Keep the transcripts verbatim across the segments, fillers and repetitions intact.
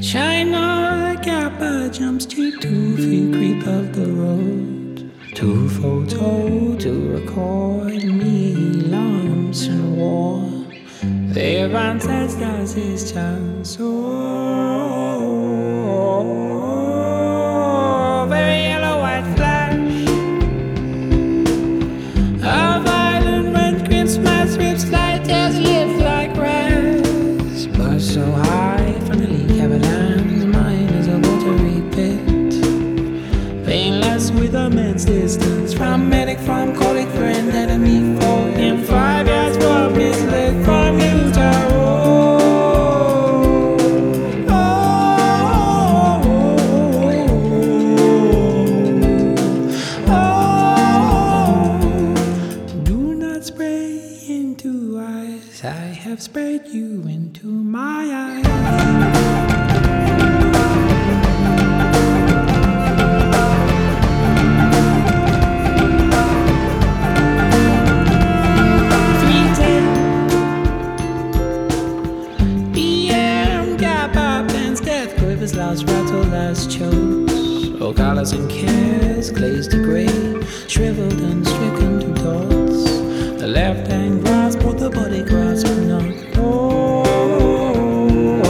China Kappa jumps to two feet creep of the road. Two photo to record me lumps and war. Their ancestors is chance so very yellow white flash. A violent red Christmas rips light as lips like grass. But so high from the leak avalanche, mine is a watery pit. Painless with immense distance from medic, from colleague, friend, enemy, foe. In five years from misled from Utah. I have sprayed you into my eyes. three ten P M Gap up and death quivers, last rattle, last chokes. Oh, colors and cares glazed to grey, shriveled and stricken to dots. The left hand grasp, but the body grasp not. Oh, oh,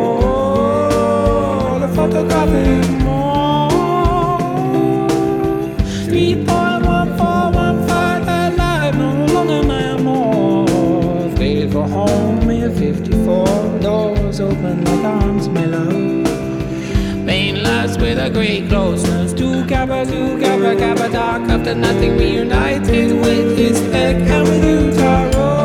oh, the photographic more. Three point one four one five alive, no longer my amour. Faded for home in fifty-four, doors open like arms, my love. Painless with a great closeness. Two Kappa, two Kappa, Kappa dark. After nothing reunited with his neck and with you, Taro.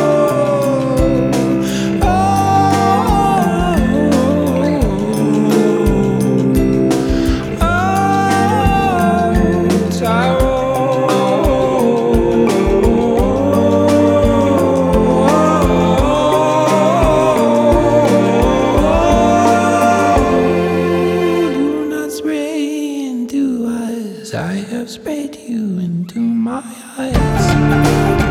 I have sprayed you into my eyes.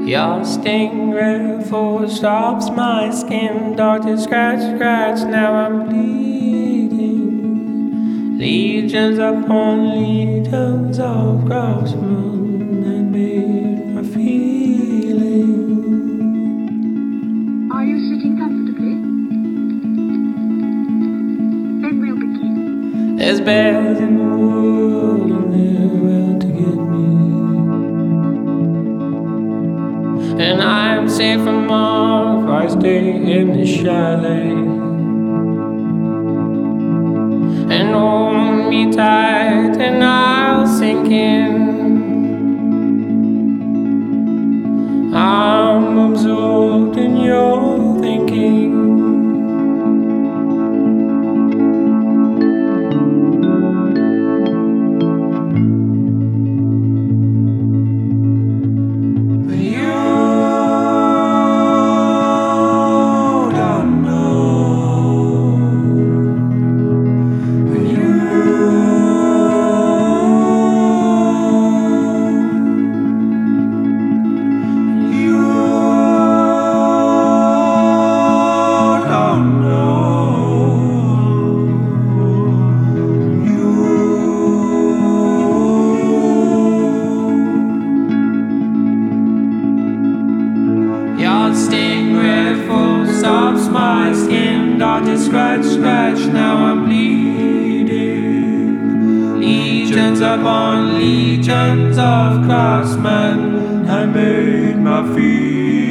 Your stingray full stops my skin. Doctor scratch, scratch, now I'm bleeding. Legions upon legions of craftsmen that made my feeling. Are you sitting comfortably? Then we'll begin. There's bears in the world and they're out to get me. And I'm safe from all if I stay in the chalet. And hold me tight and I'll sink in. I'm absorbed in your thinking. Stingray full stops my skin. Doctor scratch, scratch, now I'm bleeding. Legions upon legions of craftsmen had made my feet.